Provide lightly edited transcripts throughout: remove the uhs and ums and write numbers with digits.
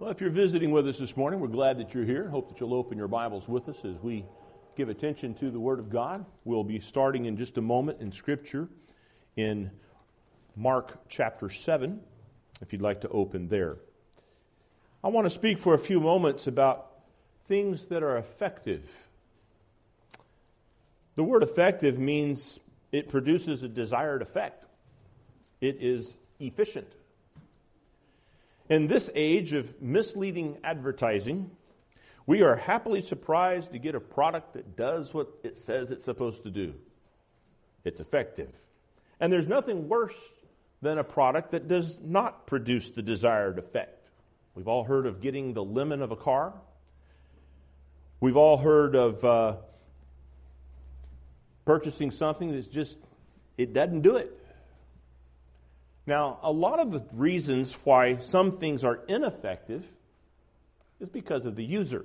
Well, if you're visiting with us this morning, we're glad that you're here. Hope that you'll open your Bibles with us as we give attention to the Word of God. We'll be starting in just a moment in Scripture in Mark chapter 7, if you'd like to open there. I want to speak for a few moments about things that are effective. The word effective means it produces a desired effect. It is efficient. In this age of misleading advertising, we are happily surprised to get a product that does what it says it's supposed to do. It's effective. And there's nothing worse than a product that does not produce the desired effect. We've all heard of getting the lemon of a car. We've all heard of purchasing something that's just, it doesn't do it. Now, a lot of the reasons why some things are ineffective is because of the user.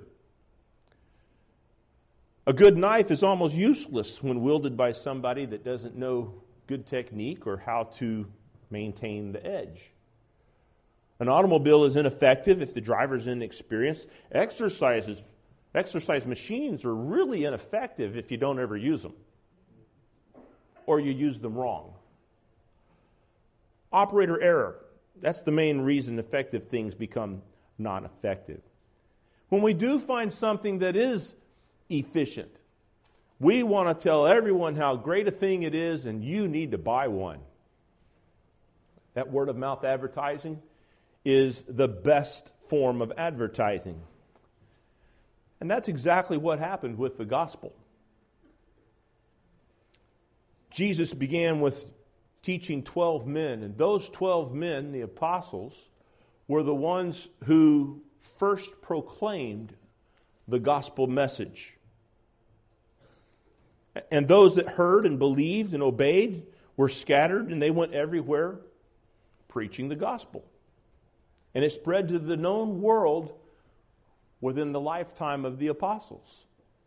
A good knife is almost useless when wielded by somebody that doesn't know good technique or how to maintain the edge. An automobile is ineffective if the driver's inexperienced. Exercise machines are really ineffective if you don't ever use them or you use them wrong. Operator error. That's the main reason effective things become non-effective. When we do find something that is efficient, we want to tell everyone how great a thing it is and you need to buy one. That word of mouth advertising is the best form of advertising. And that's exactly what happened with the gospel. Jesus began with teaching 12 men, and those 12 men, the apostles, were the ones who first proclaimed the gospel message. And those that heard and believed and obeyed were scattered, and they went everywhere preaching the gospel. And it spread to the known world within the lifetime of the apostles.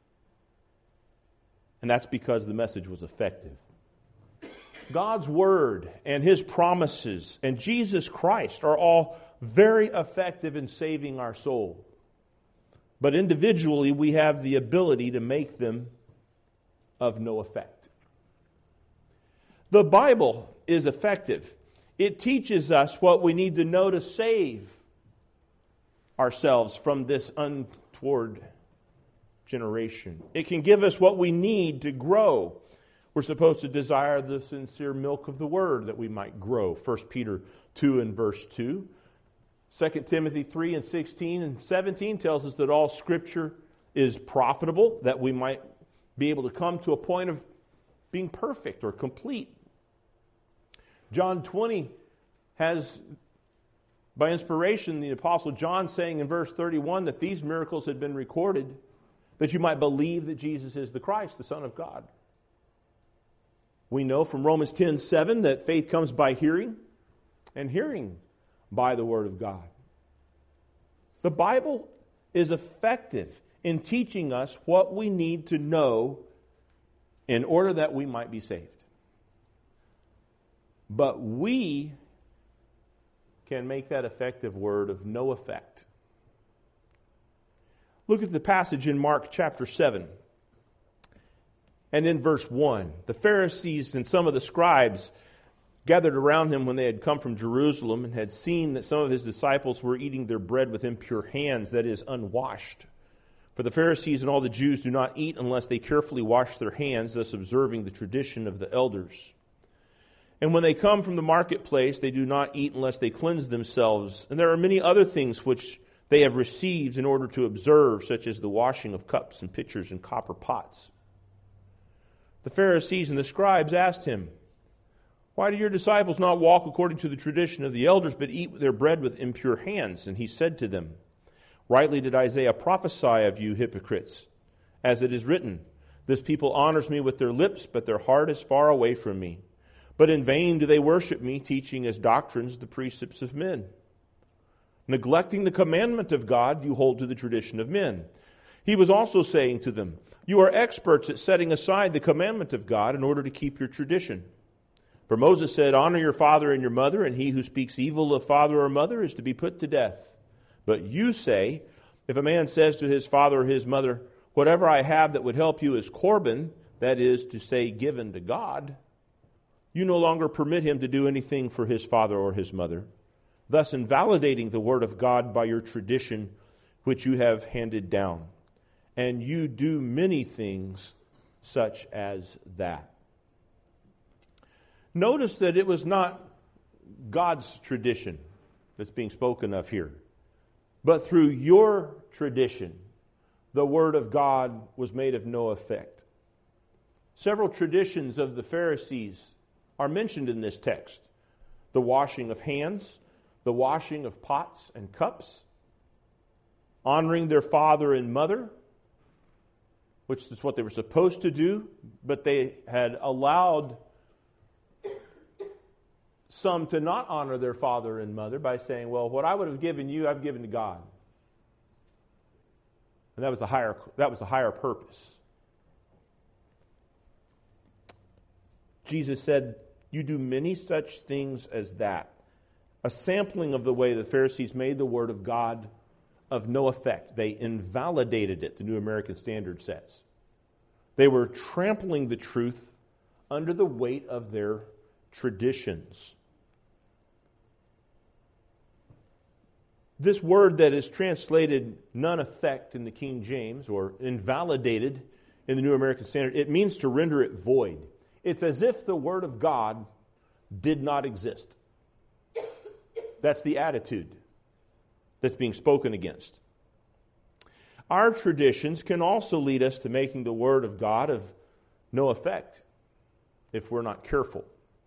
And that's because the message was effective. God's Word and His promises and Jesus Christ are all very effective in saving our soul. But individually, we have the ability to make them of no effect. The Bible is effective. It teaches us what we need to know to save ourselves from this untoward generation. It can give us what we need to grow. We're supposed to desire the sincere milk of the Word that we might grow. 1 Peter 2 and verse 2. 2 Timothy 3 and 16 and 17 tells us that all Scripture is profitable, that we might be able to come to a point of being perfect or complete. John 20 has, by inspiration, the Apostle John saying in verse 31 that these miracles had been recorded that you might believe that Jesus is the Christ, the Son of God. We know from Romans 10:7 that faith comes by hearing, and hearing by the Word of God. The Bible is effective in teaching us what we need to know in order that we might be saved. But we can make that effective word of no effect. Look at the passage in Mark chapter 7. And in verse 1, the Pharisees and some of the scribes gathered around him when they had come from Jerusalem and had seen that some of his disciples were eating their bread with impure hands, that is, unwashed. For the Pharisees and all the Jews do not eat unless they carefully wash their hands, thus observing the tradition of the elders. And when they come from the marketplace, they do not eat unless they cleanse themselves. And there are many other things which they have received in order to observe, such as the washing of cups and pitchers and copper pots. The Pharisees and the scribes asked him, "Why do your disciples not walk according to the tradition of the elders, but eat their bread with impure hands?" And he said to them, "Rightly did Isaiah prophesy of you hypocrites, as it is written, 'This people honors me with their lips, but their heart is far away from me. But in vain do they worship me, teaching as doctrines the precepts of men. Neglecting the commandment of God, you hold to the tradition of men.' He was also saying to them, 'You are experts at setting aside the commandment of God in order to keep your tradition. For Moses said, "Honor your father and your mother, and he who speaks evil of father or mother is to be put to death." But you say, if a man says to his father or his mother, whatever I have that would help you is Corban, that is to say, given to God, you no longer permit him to do anything for his father or his mother, thus invalidating the word of God by your tradition which you have handed down. And you do many things such as that. Notice that it was not God's tradition that's being spoken of here, but through your tradition, the word of God was made of no effect. Several traditions of the Pharisees are mentioned in this text. The washing of hands, the washing of pots and cups, honoring their father and mother, which is what they were supposed to do, but they had allowed some to not honor their father and mother by saying, well, what I would have given you, I've given to God. And that was the higher purpose. Jesus said, you do many such things as that. A sampling of the way the Pharisees made the word of God of no effect. They invalidated it, the New American Standard says. They were trampling the truth under the weight of their traditions. This word that is translated none effect in the King James or invalidated in the New American Standard, it means to render it void. It's as if the word of God did not exist. That's the attitude that's being spoken against. Our traditions can also lead us to making the word of God of no effect if we're not careful.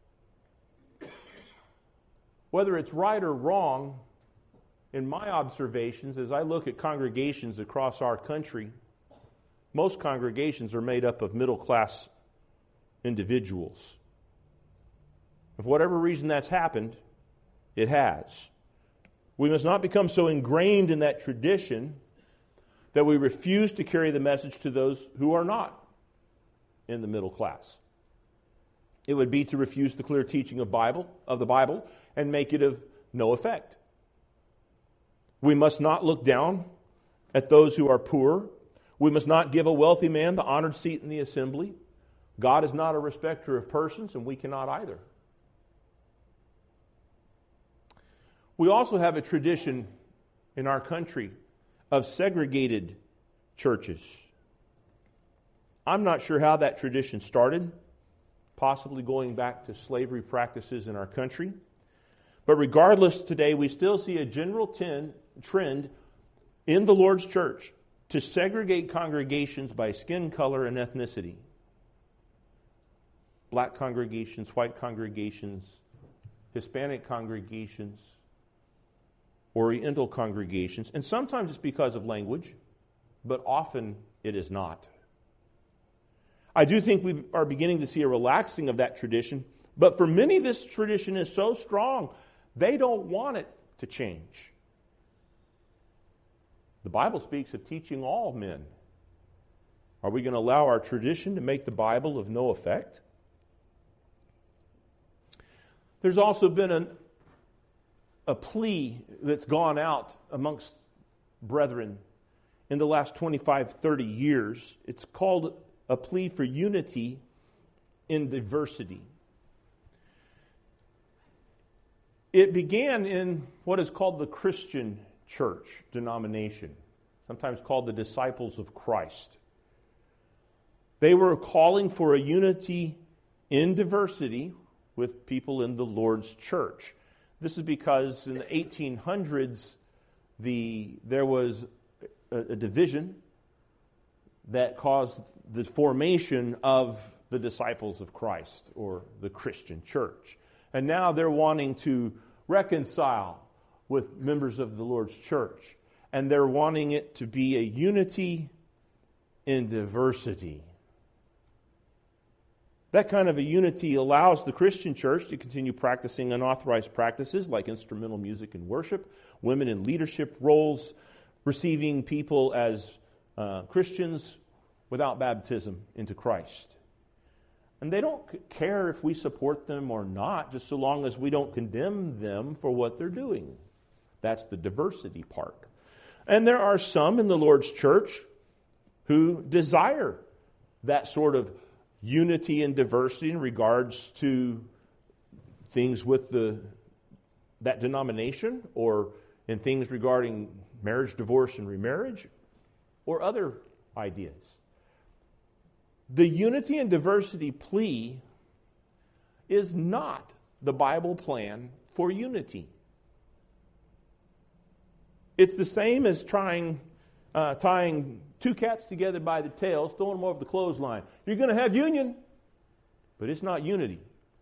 Whether it's right or wrong, in my observations, as I look at congregations across our country, most congregations are made up of middle-class individuals. For whatever reason that's happened, it has. We must not become so ingrained in that tradition that we refuse to carry the message to those who are not in the middle class. It would be to refuse the clear teaching of the Bible and make it of no effect. We must not look down at those who are poor. We must not give a wealthy man the honored seat in the assembly. God is not a respecter of persons, and we cannot either. We also have a tradition in our country of segregated churches. I'm not sure how that tradition started, possibly going back to slavery practices in our country. But regardless, today we still see a general trend in the Lord's church to segregate congregations by skin color and ethnicity. Black congregations, white congregations, Hispanic congregations, Oriental congregations, and sometimes it's because of language, but often it is not. I do think we are beginning to see a relaxing of that tradition, but for many this tradition is so strong, they don't want it to change. The Bible speaks of teaching all men. Are we going to allow our tradition to make the Bible of no effect? There's also been a plea that's gone out amongst brethren in the last 25, 30 years. It's called a plea for unity in diversity. It began in what is called the Christian church denomination, sometimes called the Disciples of Christ. They were calling for a unity in diversity with people in the Lord's church. This is because in the 1800s, there was a division that caused the formation of the Disciples of Christ, or the Christian church. And now they're wanting to reconcile with members of the Lord's church. And they're wanting it to be a unity in diversity. That kind of a unity allows the Christian church to continue practicing unauthorized practices like instrumental music and worship, women in leadership roles, receiving people as Christians without baptism into Christ. And they don't care if we support them or not, just so long as we don't condemn them for what they're doing. That's the diversity part. And there are some in the Lord's church who desire that sort of unity and diversity in regards to things with that denomination, or in things regarding marriage, divorce, and remarriage, or other ideas. The unity and diversity plea is not the Bible plan for unity. It's the same as tying two cats together by the tails, throwing them over the clothesline. You're going to have union, but it's not unity.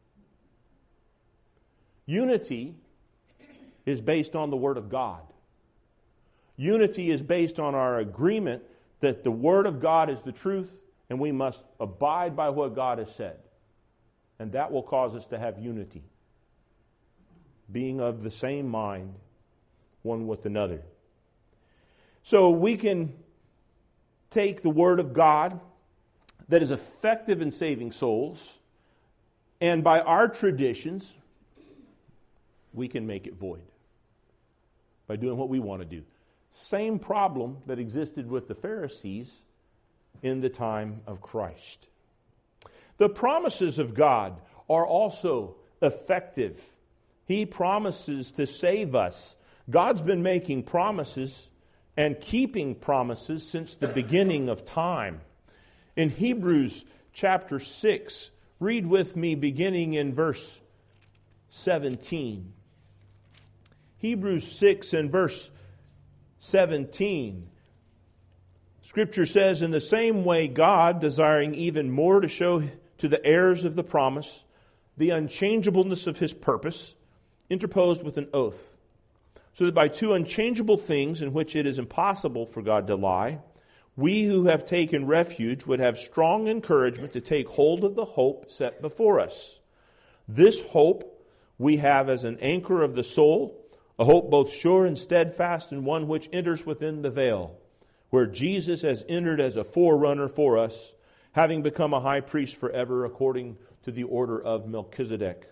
Unity is based on the Word of God. Unity is based on our agreement that the Word of God is the truth, and we must abide by what God has said. And that will cause us to have unity, being of the same mind, one with another. So we can take the Word of God that is effective in saving souls, and by our traditions, we can make it void by doing what we want to do. Same problem that existed with the Pharisees in the time of Christ. The promises of God are also effective. He promises to save us. God's been making promises and keeping promises since the beginning of time. In Hebrews chapter 6, read with me beginning in verse 17. Hebrews 6 and verse 17. Scripture says, "In the same way God, desiring even more to show to the heirs of the promise the unchangeableness of His purpose, interposed with an oath, so that by two unchangeable things in which it is impossible for God to lie, we who have taken refuge would have strong encouragement to take hold of the hope set before us. This hope we have as an anchor of the soul, a hope both sure and steadfast, and one which enters within the veil, where Jesus has entered as a forerunner for us, having become a high priest forever according to the order of Melchizedek."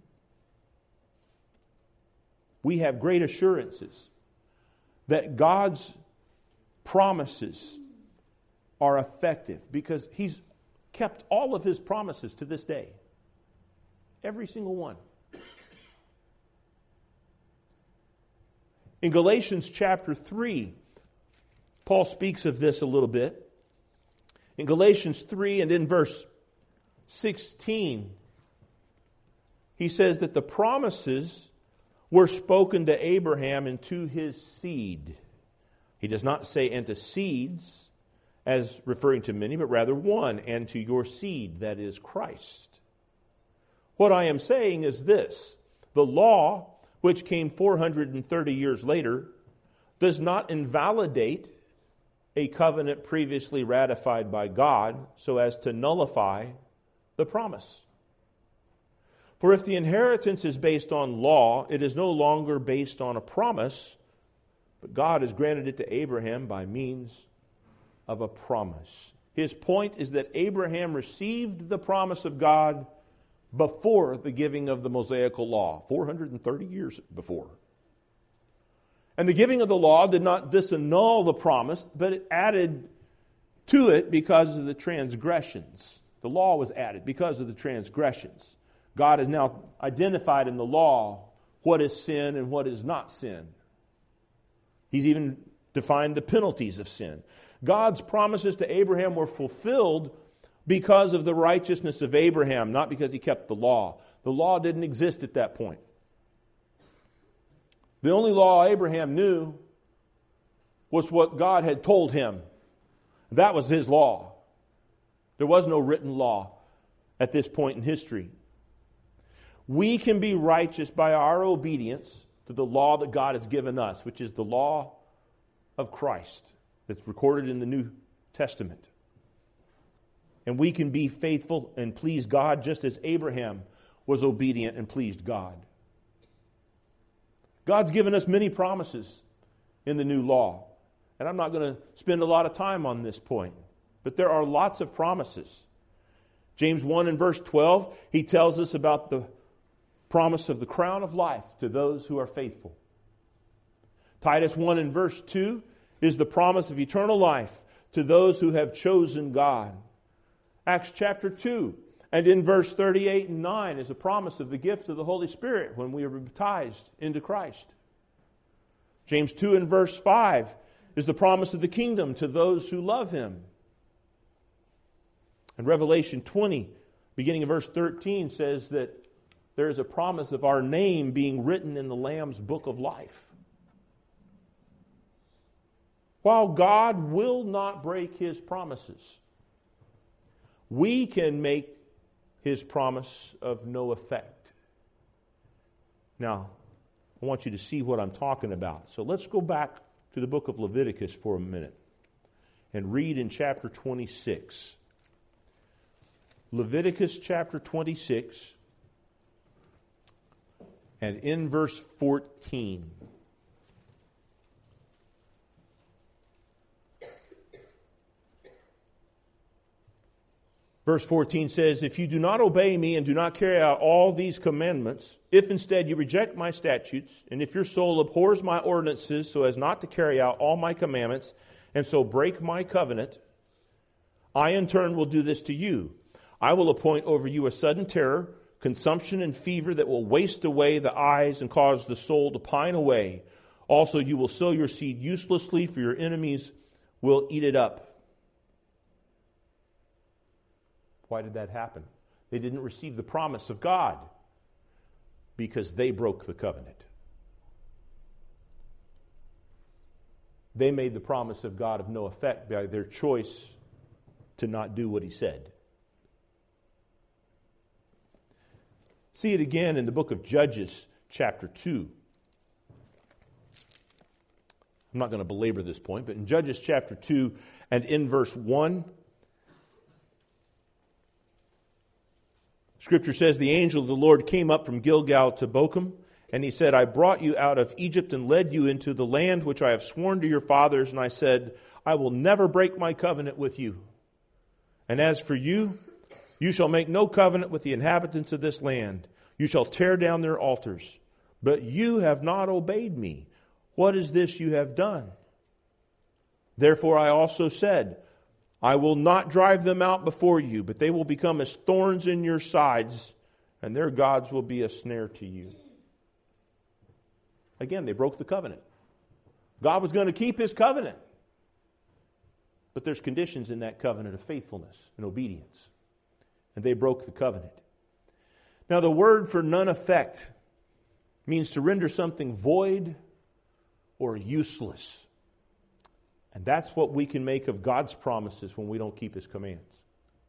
We have great assurances that God's promises are effective because He's kept all of His promises to this day. Every single one. In Galatians chapter 3, Paul speaks of this a little bit. In Galatians 3 and in verse 16, he says that the promises were spoken to Abraham and to his seed. He does not say and to seeds as referring to many, but rather one, and to your seed, that is Christ. What I am saying is this: the law, which came 430 years later, does not invalidate a covenant previously ratified by God so as to nullify the promise. For if the inheritance is based on law, it is no longer based on a promise, but God has granted it to Abraham by means of a promise. His point is that Abraham received the promise of God before the giving of the Mosaical law, 430 years before. And the giving of the law did not disannul the promise, but it added to it because of the transgressions. The law was added because of the transgressions. God has now identified in the law what is sin and what is not sin. He's even defined the penalties of sin. God's promises to Abraham were fulfilled because of the righteousness of Abraham, not because he kept the law. The law didn't exist at that point. The only law Abraham knew was what God had told him. That was his law. There was no written law at this point in history. We can be righteous by our obedience to the law that God has given us, which is the law of Christ that's recorded in the New Testament. And we can be faithful and please God just as Abraham was obedient and pleased God. God's given us many promises in the new law. And I'm not going to spend a lot of time on this point. But there are lots of promises. James 1 and verse 12, he tells us about the promise of the crown of life to those who are faithful. Titus 1 and verse 2 is the promise of eternal life to those who have chosen God. Acts chapter 2 and in verse 38 and 9 is a promise of the gift of the Holy Spirit when we are baptized into Christ. James 2 and verse 5 is the promise of the kingdom to those who love Him. And Revelation 20, beginning of verse 13, says that there is a promise of our name being written in the Lamb's book of life. While God will not break His promises, we can make His promise of no effect. Now, I want you to see what I'm talking about. So let's go back to the book of Leviticus for a minute and read in chapter 26. Leviticus chapter 26 and in verse 14. Verse 14 says, "If you do not obey me and do not carry out all these commandments, if instead you reject my statutes, and if your soul abhors my ordinances so as not to carry out all my commandments, and so break my covenant, I in turn will do this to you. I will appoint over you a sudden terror, consumption and fever that will waste away the eyes and cause the soul to pine away. Also you will sow your seed uselessly, for your enemies will eat it up." Why did that happen? They didn't receive the promise of God because they broke the covenant. They made the promise of God of no effect by their choice to not do what He said. See it again in the book of Judges, chapter 2. I'm not going to belabor this point, but in Judges chapter 2 and in verse 1, Scripture says, "The angel of the Lord came up from Gilgal to Bochum, and he said, I brought you out of Egypt and led you into the land which I have sworn to your fathers. And I said, I will never break my covenant with you. And as for you, you shall make no covenant with the inhabitants of this land. You shall tear down their altars. But you have not obeyed me. What is this you have done? Therefore I also said, I will not drive them out before you, but they will become as thorns in your sides, and their gods will be a snare to you." Again, they broke the covenant. God was going to keep His covenant. But there's conditions in that covenant of faithfulness and obedience. And they broke the covenant. Now, the word for none effect means to render something void or useless. And that's what we can make of God's promises when we don't keep His commands.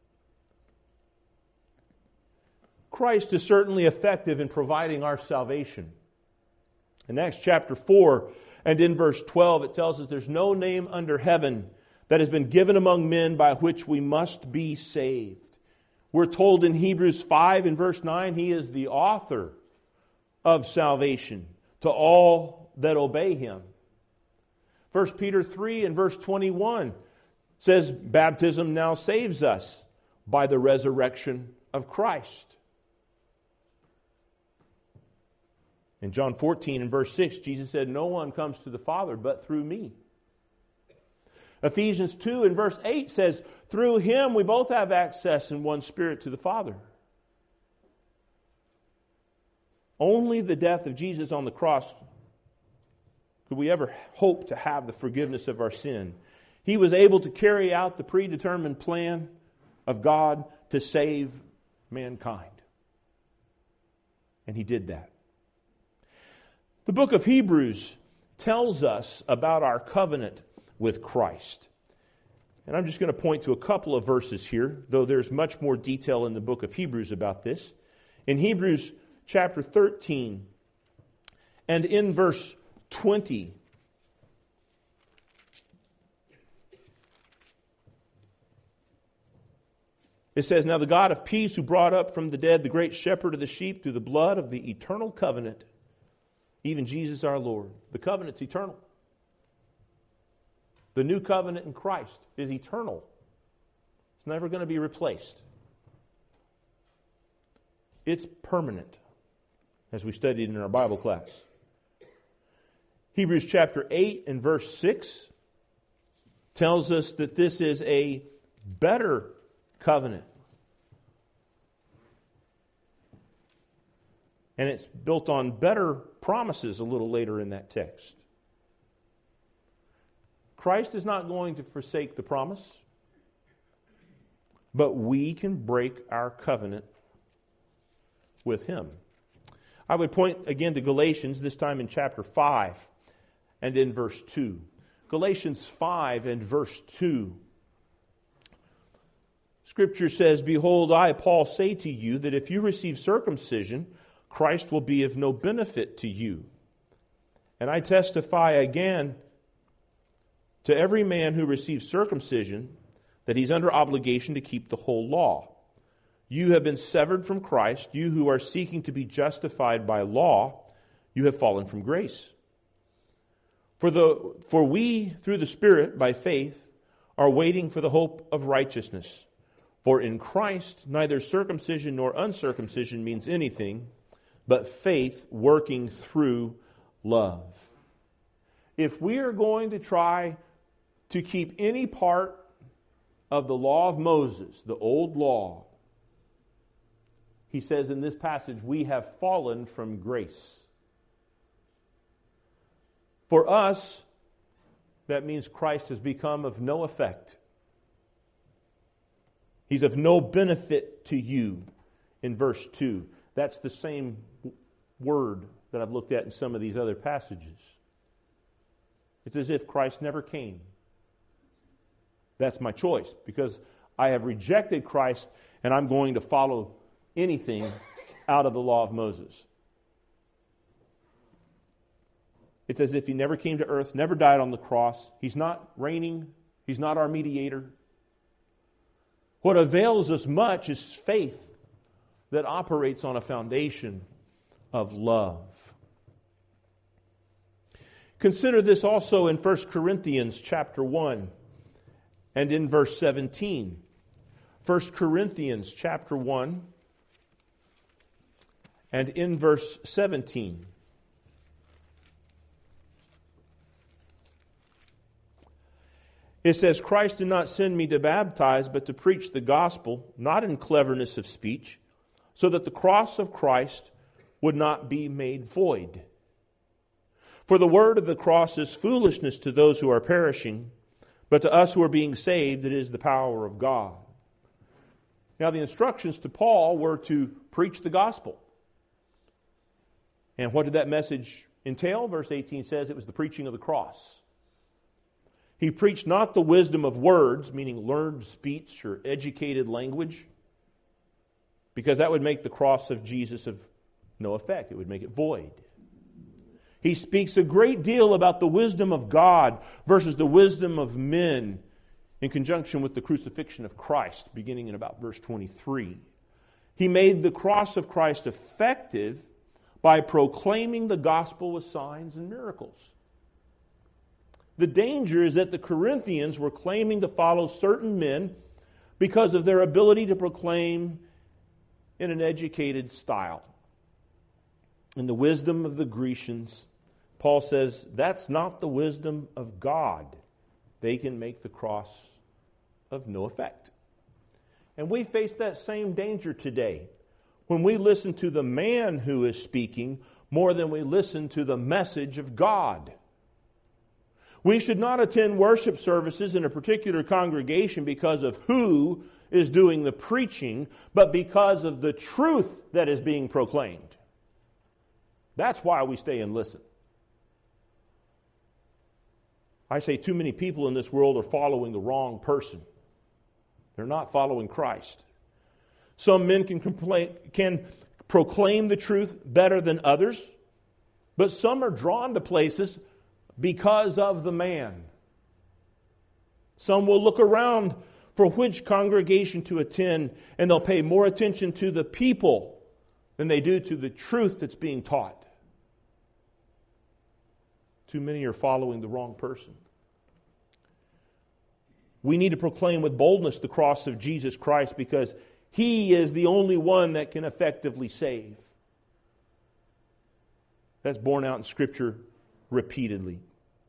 Christ is certainly effective in providing our salvation. In Acts chapter 4 and in verse 12, it tells us there's no name under heaven that has been given among men by which we must be saved. We're told in Hebrews 5 and verse 9, He is the author of salvation to all that obey Him. 1 Peter 3 and verse 21 says baptism now saves us by the resurrection of Christ. In John 14 and verse 6, Jesus said, no one comes to the Father but through me. Ephesians 2 and verse 8 says, through Him we both have access in one Spirit to the Father. Only the death of Jesus on the cross could we ever hope to have the forgiveness of our sin. He was able to carry out the predetermined plan of God to save mankind. And He did that. The book of Hebrews tells us about our covenant with Christ. And I'm just going to point to a couple of verses here, though there's much more detail in the book of Hebrews about this. In Hebrews chapter 13 and in verse 20, it says, now the God of peace who brought up from the dead the great shepherd of the sheep through the blood of the eternal covenant, even Jesus our Lord. The covenant's eternal. The new covenant in Christ is eternal. It's never going to be replaced. It's permanent, as we studied in our Bible class. Hebrews chapter 8 and verse 6 tells us that this is a better covenant. And it's built on better promises a little later in that text. Christ is not going to forsake the promise, but we can break our covenant with Him. I would point again to Galatians, this time in chapter 5 and in verse 2. Galatians 5 and verse 2. Scripture says, "Behold, I, Paul, say to you that if you receive circumcision, Christ will be of no benefit to you. And I testify again to every man who receives circumcision that he's under obligation to keep the whole law. You have been severed from Christ, you who are seeking to be justified by law, you have fallen from grace. For we, through the Spirit, by faith, are waiting for the hope of righteousness. For in Christ neither circumcision nor uncircumcision means anything, but faith working through love." If we are going to try to keep any part of the law of Moses, the old law, he says in this passage, we have fallen from grace. For us, that means Christ has become of no effect. He's of no benefit to you in verse 2. That's the same word that I've looked at in some of these other passages. It's as if Christ never came. That's my choice, because I have rejected Christ and I'm going to follow anything out of the law of Moses. It's as if He never came to earth, never died on the cross. He's not reigning. He's not our mediator. What avails us much is faith that operates on a foundation of love. Consider this also in 1 Corinthians chapter 1 and in verse 17. 1 Corinthians chapter 1 and in verse 17. It says, "Christ did not send me to baptize, but to preach the gospel, not in cleverness of speech, so that the cross of Christ would not be made void. For the word of the cross is foolishness to those who are perishing, but to us who are being saved, it is the power of God." Now, the instructions to Paul were to preach the gospel. And what did that message entail? Verse 18 says it was the preaching of the cross. He preached not the wisdom of words, meaning learned speech or educated language, because that would make the cross of Jesus of no effect. It would make it void. He speaks a great deal about the wisdom of God versus the wisdom of men in conjunction with the crucifixion of Christ, beginning in about verse 23. He made the cross of Christ effective by proclaiming the gospel with signs and miracles. The danger is that the Corinthians were claiming to follow certain men because of their ability to proclaim in an educated style. In the wisdom of the Grecians, Paul says, that's not the wisdom of God. They can make the cross of no effect. And we face that same danger today when we listen to the man who is speaking more than we listen to the message of God. We should not attend worship services in a particular congregation because of who is doing the preaching, but because of the truth that is being proclaimed. That's why we stay and listen. I say too many people in this world are following the wrong person. They're not following Christ. Some men can proclaim the truth better than others, but some are drawn to places because of the man. Some will look around for which congregation to attend, and they'll pay more attention to the people than they do to the truth that's being taught. Too many are following the wrong person. We need to proclaim with boldness the cross of Jesus Christ because He is the only one that can effectively save. That's borne out in Scripture repeatedly.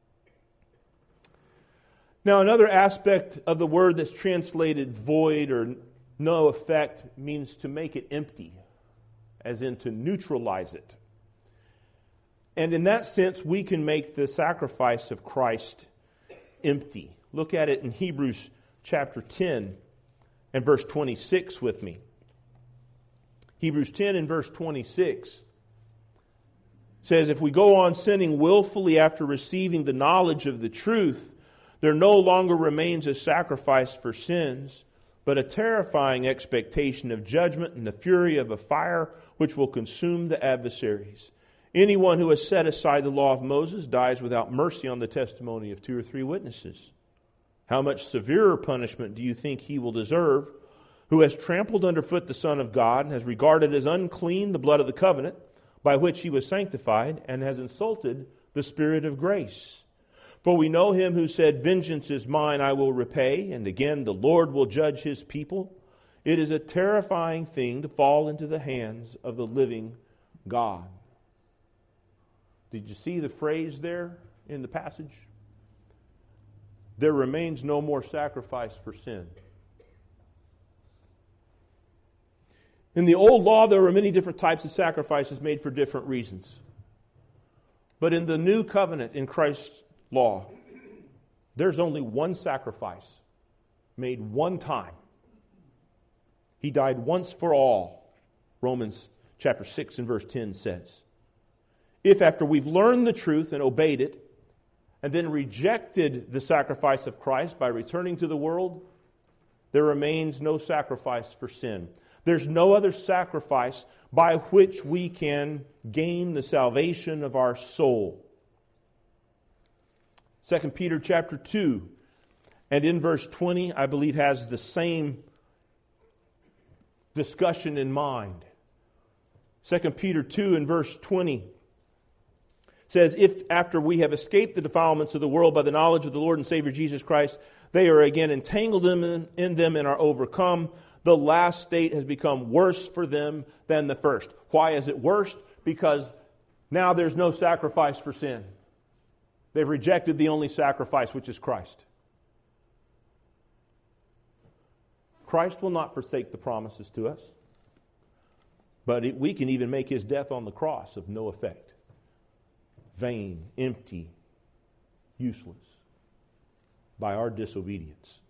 Now, another aspect of the word that's translated void or no effect means to make it empty, as in to neutralize it. And in that sense, we can make the sacrifice of Christ empty. Look at it in Hebrews chapter 10 and verse 26 with me. Hebrews 10 and verse 26 says, if we go on sinning willfully after receiving the knowledge of the truth, there no longer remains a sacrifice for sins, but a terrifying expectation of judgment and the fury of a fire which will consume the adversaries. Anyone who has set aside the law of Moses dies without mercy on the testimony of 2 or 3 witnesses. How much severer punishment do you think he will deserve, who has trampled underfoot the Son of God, and has regarded as unclean the blood of the covenant by which he was sanctified, and has insulted the Spirit of grace? For we know him who said, vengeance is mine, I will repay, and again the Lord will judge his people. It is a terrifying thing to fall into the hands of the living God. Did you see the phrase there in the passage? There remains no more sacrifice for sin. In the old law, there were many different types of sacrifices made for different reasons. But in the new covenant, in Christ's law, there's only one sacrifice made one time. He died once for all, Romans chapter 6 and verse 10 says. If after we've learned the truth and obeyed it, and then rejected the sacrifice of Christ by returning to the world, there remains no sacrifice for sin. There's no other sacrifice by which we can gain the salvation of our soul. 2 Peter chapter 2, and in verse 20, I believe has the same discussion in mind. 2 Peter 2 and verse 20 says, if after we have escaped the defilements of the world by the knowledge of the Lord and Savior Jesus Christ, they are again entangled in them and are overcome, the last state has become worse for them than the first. Why is it worse? Because now there's no sacrifice for sin. They've rejected the only sacrifice, which is Christ. Christ will not forsake the promises to us, but we can even make his death on the cross of no effect. Vain, empty, useless by our disobedience.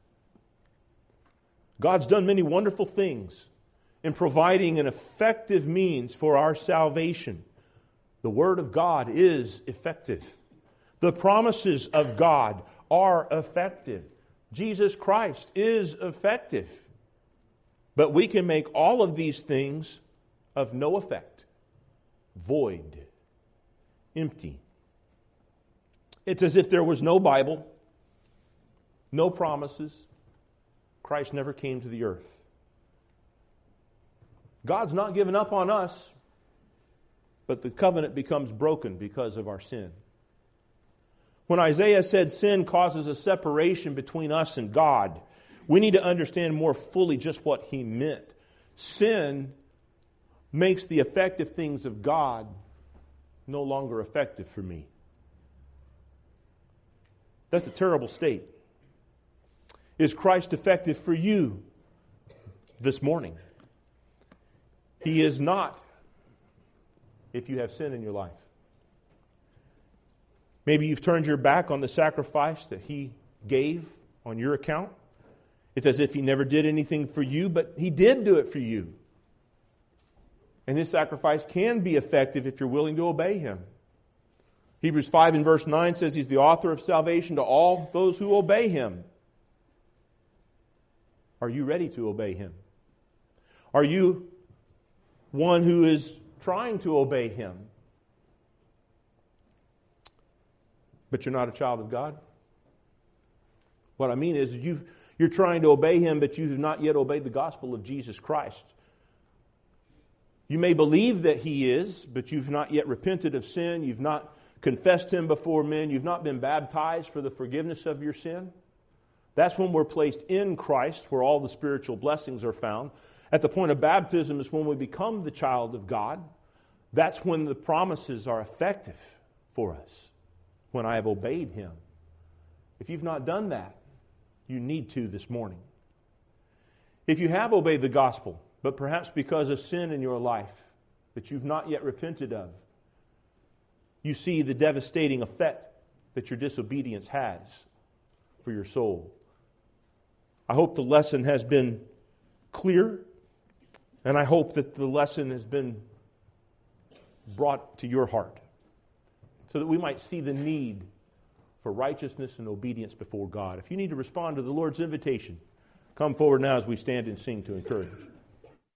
God's done many wonderful things in providing an effective means for our salvation. The Word of God is effective. The promises of God are effective. Jesus Christ is effective. But we can make all of these things of no effect, void, empty. It's as if there was no Bible, no promises. Christ never came to the earth. God's not given up on us, but the covenant becomes broken because of our sin. When Isaiah said sin causes a separation between us and God, we need to understand more fully just what he meant. Sin makes the effective things of God no longer effective for me. That's a terrible state. Is Christ effective for you this morning? He is not if you have sin in your life. Maybe you've turned your back on the sacrifice that he gave on your account. It's as if he never did anything for you, but he did do it for you. And his sacrifice can be effective if you're willing to obey him. Hebrews 5 and verse 9 says he's the author of salvation to all those who obey him. Are you ready to obey him? Are you one who is trying to obey him, but you're not a child of God? What I mean is you're trying to obey him, but you have not yet obeyed the gospel of Jesus Christ. You may believe that he is, but you've not yet repented of sin. You've not confessed him before men. You've not been baptized for the forgiveness of your sin. That's when we're placed in Christ, where all the spiritual blessings are found. At the point of baptism is when we become the child of God. That's when the promises are effective for us. when I have obeyed Him? If you've not done that, you need to this morning. If you have obeyed the gospel, but perhaps because of sin in your life that you've not yet repented of, you see the devastating effect that your disobedience has for your soul. I hope the lesson has been clear, and I hope that the lesson has been brought to your heart so that we might see the need for righteousness and obedience before God. If you need to respond to the Lord's invitation, come forward now as we stand and sing to encourage.